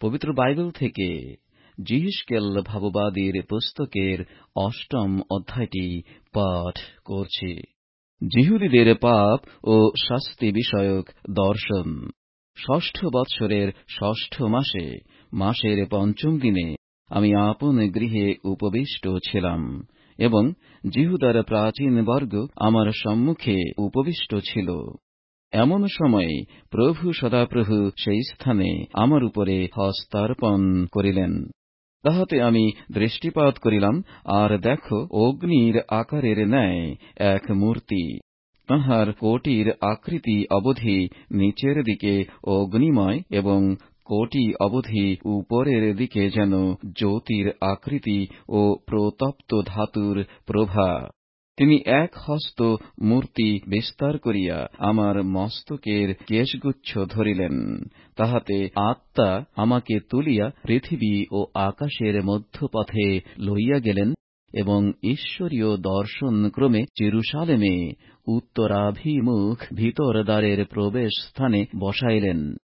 পবিত্র বাইবেল থেকে যিহ্জকেল ভাববাদীর পুস্তকের ৮ম অধ্যায়টি পাঠ করছি। যিহুদীদের পাপ ও শাস্তি বিষয়ক দর্শন। ষষ্ঠ বৎসরের ষষ্ঠ মাসে, মাসের পঞ্চম দিনে আমি আপন গৃহে উপবিষ্ট ছিলাম এবং যিহুদার প্রাচীন বর্গ আমার সম্মুখে উপবিষ্ট ছিল। এমন সময়ে প্রভু সদাপ্রভু সেই স্থানে আমার উপরে হস্তার্পণ করিলেন। তাহাতে আমি দৃষ্টিপাত করিলাম, আর দেখো, অগ্নির আকারের ন্যায় এক মূর্তি। তাহার কোটির আকৃতি অবধি নিচের দিকে অগ্নিময় এবং কোটি অবধি উপরের দিকে যেন জ্যোতির আকৃতি ও প্রতপ্ত ধাতুর প্রভা। তিনি এক হস্ত মূর্তি বিস্তার করিয়া আমার মস্তকের কেশগুচ্ছ ধরিলেন। তাহাতে আত্মা আমাকে তুলিয়া পৃথিবী ও আকাশের মধ্যপথে লইয়া গেলেন এবং ঈশ্বরীয় দর্শন ক্রমে জেরুসালেমে উত্তরাভিমুখ ভিতর দ্বারের প্রবেশ স্থানে বসাইলেন।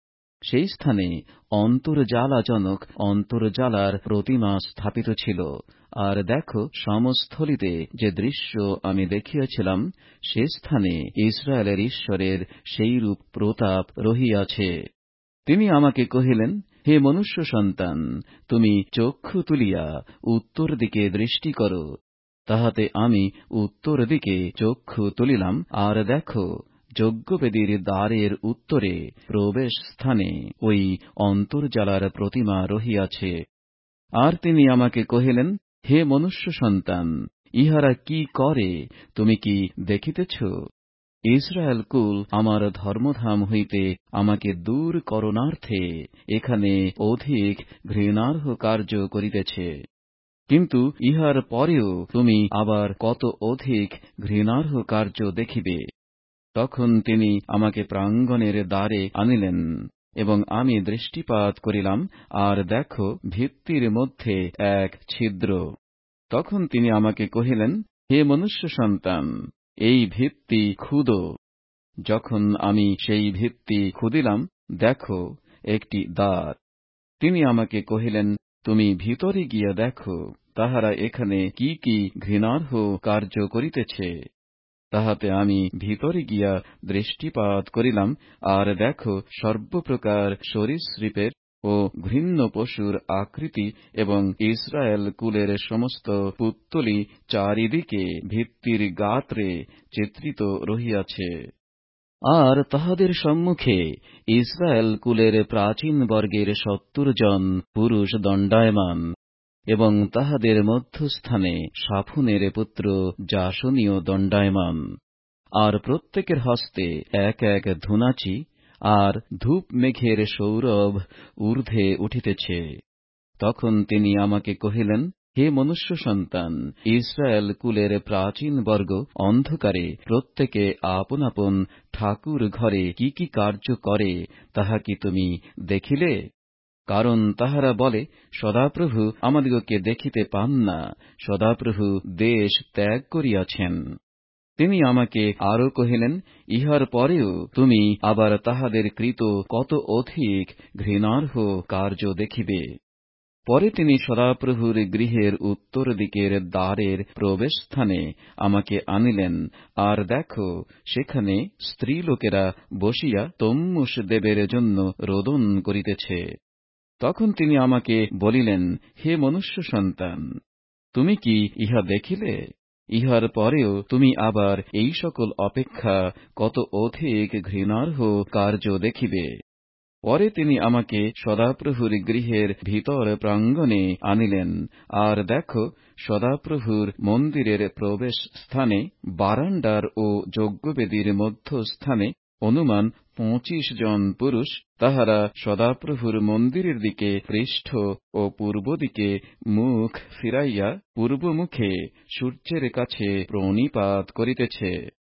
সেই স্থানে অন্তর্জালাজনক অন্তর্জালার প্রতিমা স্থাপিত ছিল। আর দেখো, সমস্থলিতে যে দৃশ্য আমি দেখিয়াছিলাম, সে স্থানে ইসরায়েলের ঈশ্বরের সেইরূপ প্রতাপ রহিয়াছে। তিনি আমাকে কহিলেন, হে মনুষ্য সন্তান, তুমি চক্ষু তুলিয়া উত্তর দিকে দৃষ্টি কর। তাহাতে আমি উত্তর দিকে চক্ষু তুলিলাম, আর দেখো, যজ্ঞবেদীর দ্বারের উত্তরে প্রবেশ স্থানে ওই অন্তর্জালার প্রতিমা রহিয়াছে। আর তিনি আমাকে কহিলেন, হে মনুষ্য সন্তান, ইহারা কি করে, তুমি কি দেখিতেছ? ইসরায়েল কুল আমার ধর্মধাম হইতে আমাকে দূর করণার্থে এখানে অধিক ঘৃণার্হ কার্য করিতেছে। কিন্তু ইহার পরেও তুমি আবার কত অধিক ঘৃণার্হ কার্য দেখিবে। তখন তিনি আমাকে প্রাঙ্গণের দ্বারে আনিলেন এবং আমি দৃষ্টিপাত করিলাম, আর দেখো, ভিত্তির মধ্যে এক ছিদ্র। তখন তিনি আমাকে কহিলেন, হে মনুষ্য সন্তান, এই ভিত্তি খুদো। যখন আমি সেই ভিত্তি খুদিলাম, দেখো, একটি দ্বার। তিনি আমাকে কহিলেন, তুমি ভিতরে গিয়া দেখো, তাহারা এখানে কি কি ঘৃণার্হ কার্য করিতেছে। তাহাতে আমি ভিতরে গিয়া দৃষ্টিপাত করিলাম, আর দেখো, সর্বপ্রকার সরীসৃপের ও ঘৃণ্য পশুর আকৃতি এবং ইসরায়েল কুলের সমস্ত পুত্তলি চারিদিকে ভিত্তির গাত্রে চিত্রিত রহিয়াছে। আর তাহাদের সম্মুখে ইসরায়েল কুলের প্রাচীন বর্গের ৭০ জন পুরুষ দণ্ডায়মান, এবং তাহাদের মধ্যস্থানে শাফুনের পুত্র যাসনীয় দণ্ডায়মান। আর প্রত্যেকের হস্তে এক এক ধুনাচি, আর ধূপ মেঘের সৌরভ ঊর্ধ্বে উঠিতেছে। তখন তিনি আমাকে কহিলেন, হে মনুষ্য সন্তান, ইসরায়েল কুলের প্রাচীন বর্গ অন্ধকারে প্রত্যেকে আপন আপন ঠাকুর ঘরে কি কি কার্য করে, তাহা কি তুমি দেখিলে? কারণ তাহারা বলে, সদাপ্রভু আমাদিগকে দেখিতে পান না, সদাপ্রভু দেশ ত্যাগ করিয়াছেন। তিনি আমাকে আরো কহিলেন, ইহার পরেও তুমি আবার তাহাদের কৃত কত অধিক ঘৃণার্হ কার্য দেখিবে। পরে তিনি সদাপ্রভুর গৃহের উত্তর দিকের দ্বারের প্রবেশস্থানে আমাকে আনিলেন, আর দেখো, সেখানে স্ত্রীলোকেরা বসিয়া তম্মুস দেবের জন্য রোদন করিতেছে। তখন তিনি আমাকে বলিলেন, হে মনুষ্য সন্তান, তুমি কি ইহা দেখিলে? ইহার পরেও তুমি আবার এই সকল অপেক্ষা কত অধিক ঘৃণার্হ কার্য দেখিবে। পরে তিনি আমাকে সদাপ্রভুর গৃহের ভিতর প্রাঙ্গণে আনিলেন, আর দেখো, সদাপ্রভুর মন্দিরের প্রবেশ স্থানে বারান্ডার ও যজ্ঞবেদীর মধ্যস্থানে অনুমান ২৫ জন পুরুষ, তাহারা সদাপ্রভুর মন্দিরের দিকে পৃষ্ঠ ও পূর্ব দিকে মুখ ফিরাইয়া পূর্বমুখে সূর্যের কাছে প্রণিপাত করিতেছে।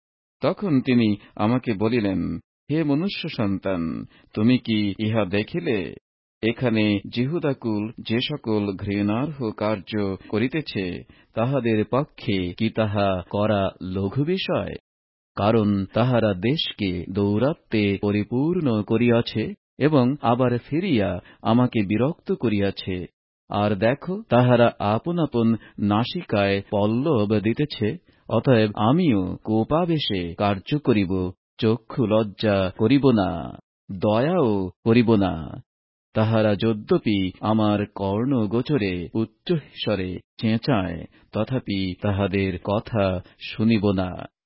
তখন তিনি আমাকে বলিলেন, হে মনুষ্য সন্তান, তুমি কি ইহা দেখিলে? এখানে যিহুদাকুল যে সকল ঘৃণার্হ কার্য করিতেছে, তাহাদের পক্ষে কি তাহা করা লঘু বিষয়? কারণ তাহারা দেশকে দৌরাত্ম্যে পরিপূর্ণ করিয়াছে এবং আবার ফিরিয়া আমাকে বিরক্ত করিয়াছে। আর দেখো, তাহারা আপন আপন নাসিকায় পল্লব দিতেছে। অতএব আমিও কোপাবেশে কার্য করিব, চক্ষু লজ্জা করিব না, দয়াও করিব না। তাহারা যদ্যপি আমার কর্ণগোচরে উচ্চস্বরে চেঁচায়, তথাপি তাহাদের কথা শুনিব না।